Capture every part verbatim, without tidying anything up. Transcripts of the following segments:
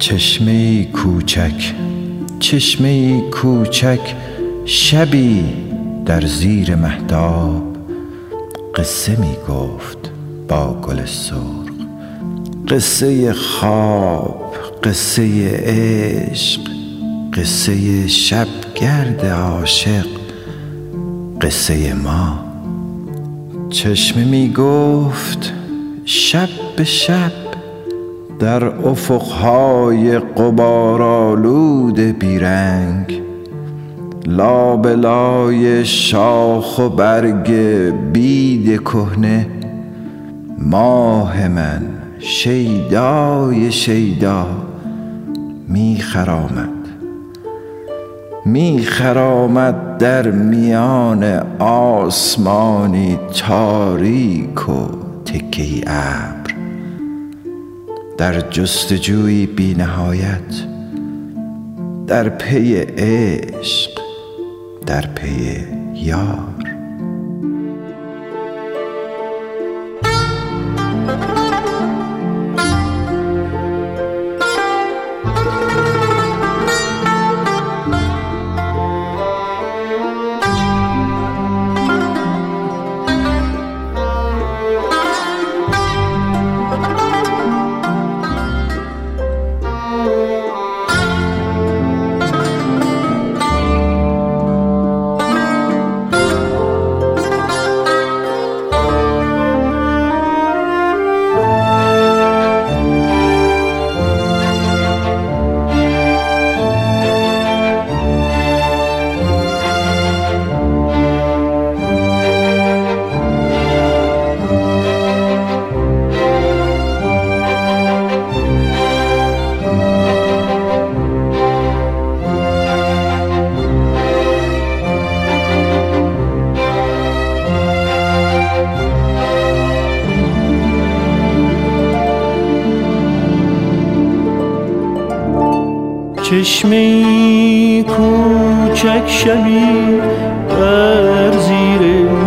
چشمه‌ای کوچک، چشمه‌ای کوچک، شبی در زیر مهتاب قصه می گفت با گل سرخ. قصه خواب، قصه عشق، قصه شبگرد عاشق، قصه ما. چشمه می گفت شب به شب در افقهای غبارآلود بیرنگ، لابلای شاخ و برگ بید کهنه، ماه من شیدای شیدا می خرامد می خرامد در میان آسمانی تاریک و تکه‌ای ابر، در جستجویی بی نهایت، در پی عشق، در پی یار. چشمه‌ای کوچک، شبی در زیر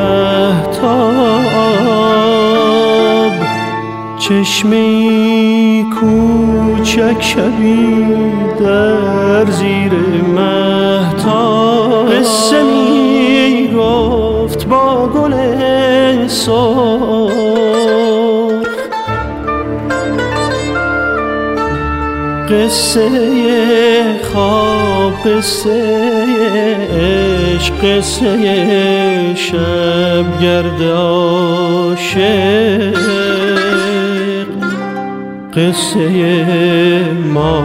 مهتاب، چشمه‌ای کوچک، شبی در زیر مهتاب، قصه می گفت با گل سرخ. قصه خواب، قصه عشق، قصه شبگرد عاشق، قصه ما.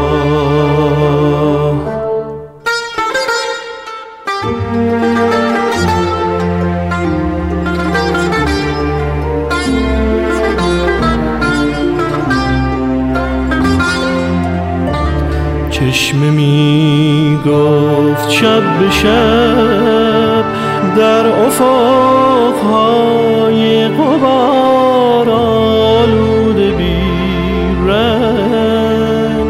چشمه می گفت شب به شب در افقهای غبارآلود بیرنگ،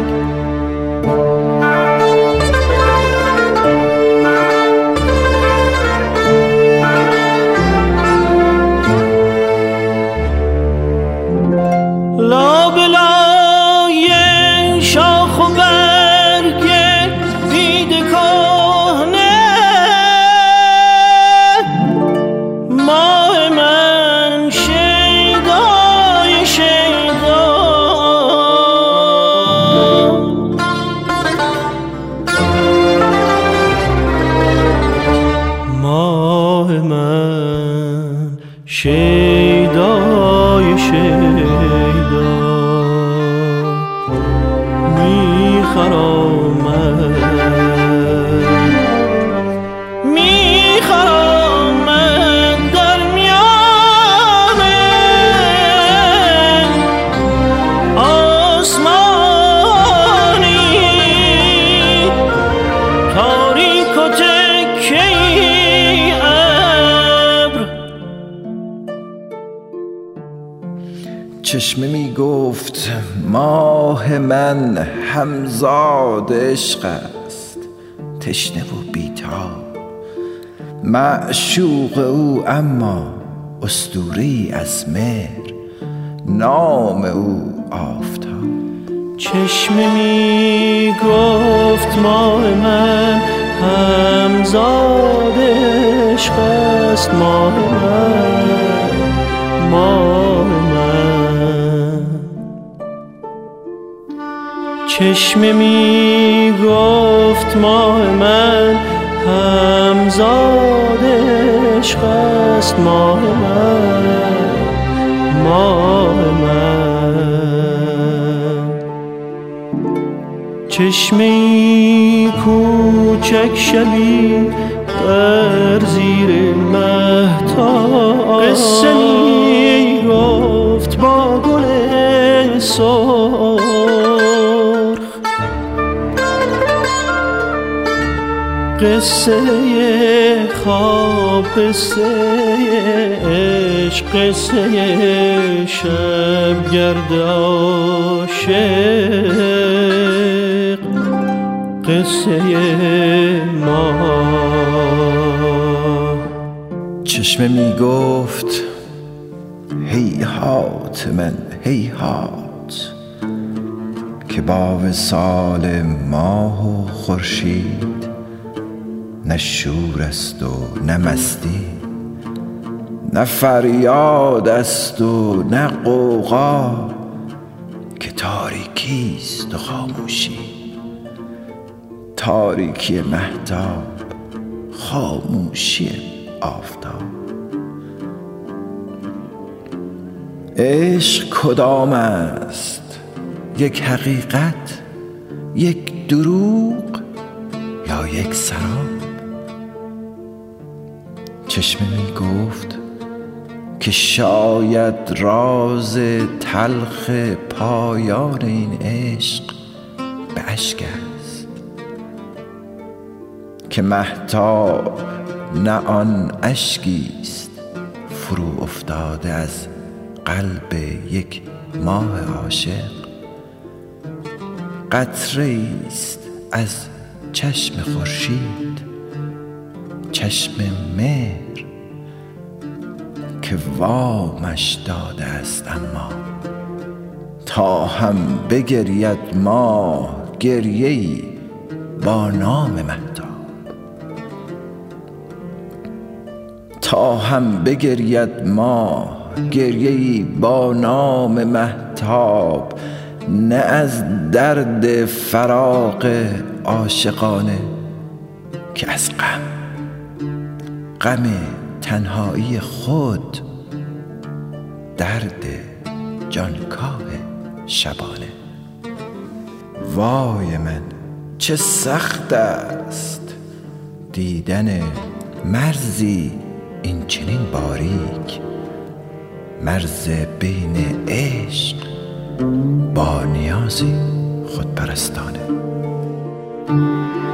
لابلای شاخ و برگ بید کهنه، ماه من شیدای شیدا، ماه من شیدای شیدا می خرامد می خرامد در میان آسمانی تاریک و تکه‌ای ابر. چشمه می گفت ماه من همزاد عشق است، تشنه و بی‌تاب، معشوق او اما اسطوره‌ای از مهر، نام او آفتاب. چشمه می گفت ماه من همزاد عشق است، ماه من، ماه من. چشمه می گفت ماه من همزاد عشق است، ماه من، ماه من. چشمه کوچک شبی در زیر مهتاب قصه می گفت با گل سرخ، قصه خواب، قصه عشق، قصه شبگرد عاشق، قصه ما. چشمه می گفت هیهات من هیهات، که با وصال ماه و خورشید نه شور است و نه مستی، نه فریاد است و نه غوغا، که تاریکی است و خاموشی، تاریکی مهتاب، خاموشی آفتاب. عشق کدام است؟ یک حقیقت، یک دروغ، یا یک سراب؟ چشمه می گفت که شاید راز تلخ پایان این عشق به اشک است، که مهتاب نه آن اشکی است فرو افتاده از قلب یک ماه عاشق، قطره است از چشم خورشید، چشم مهر که وامش داده است. اما تا هم بگرید ماه گریه‌ای با نام مهتاب، تا هم بگرید ماه گریه‌ای با نام مهتاب، نه از درد فراق عاشقانه، که از غم، غم تنهایی خود، درد جانکاه شبانه. وای من چه سخت است دیدن مرزی این چنین باریک، مرز بین عشق با نیازی خودپرستانه.